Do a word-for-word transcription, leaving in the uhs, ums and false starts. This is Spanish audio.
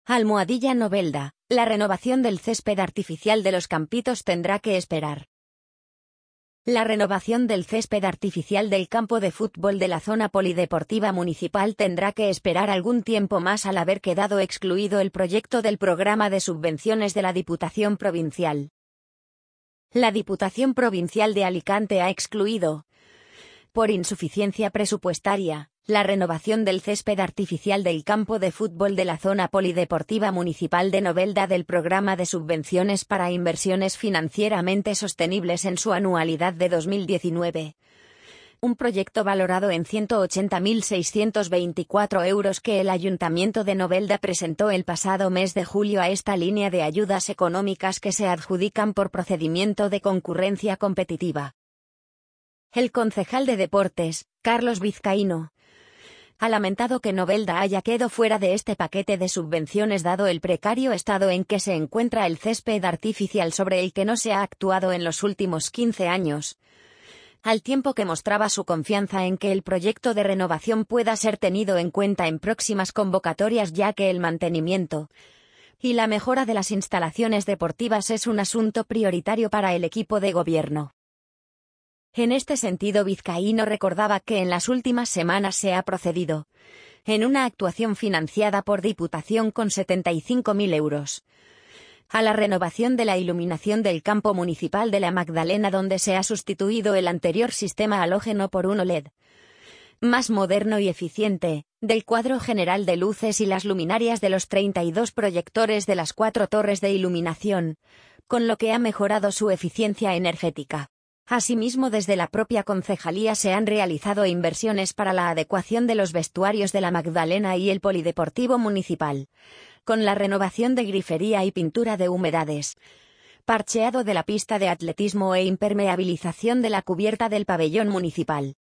Almohadilla Novelda, la renovación del césped artificial de los Campitos tendrá que esperar. La renovación del césped artificial del campo de fútbol de la zona polideportiva municipal tendrá que esperar algún tiempo más al haber quedado excluido el proyecto del programa de subvenciones de la Diputación Provincial. La Diputación Provincial de Alicante ha excluido, por insuficiencia presupuestaria, la renovación del césped artificial del campo de fútbol de la zona polideportiva municipal de Novelda del programa de subvenciones para inversiones financieramente sostenibles en su anualidad de dos mil diecinueve. Un proyecto valorado en ciento ochenta mil seiscientos veinticuatro euros que el Ayuntamiento de Novelda presentó el pasado mes de julio a esta línea de ayudas económicas que se adjudican por procedimiento de concurrencia competitiva. El concejal de Deportes, Carlos Vizcaíno, ha lamentado que Novelda haya quedado fuera de este paquete de subvenciones dado el precario estado en que se encuentra el césped artificial sobre el que no se ha actuado en los últimos quince años, al tiempo que mostraba su confianza en que el proyecto de renovación pueda ser tenido en cuenta en próximas convocatorias, ya que el mantenimiento y la mejora de las instalaciones deportivas es un asunto prioritario para el equipo de gobierno. En este sentido, Vizcaíno recordaba que en las últimas semanas se ha procedido, en una actuación financiada por Diputación con setenta y cinco mil euros, a la renovación de la iluminación del campo municipal de la Magdalena, donde se ha sustituido el anterior sistema halógeno por uno L E D, más moderno y eficiente, del cuadro general de luces y las luminarias de los treinta y dos proyectores de las cuatro torres de iluminación, con lo que ha mejorado su eficiencia energética. Asimismo, desde la propia concejalía se han realizado inversiones para la adecuación de los vestuarios de la Magdalena y el polideportivo municipal, con la renovación de grifería y pintura de humedades, parcheado de la pista de atletismo e impermeabilización de la cubierta del pabellón municipal.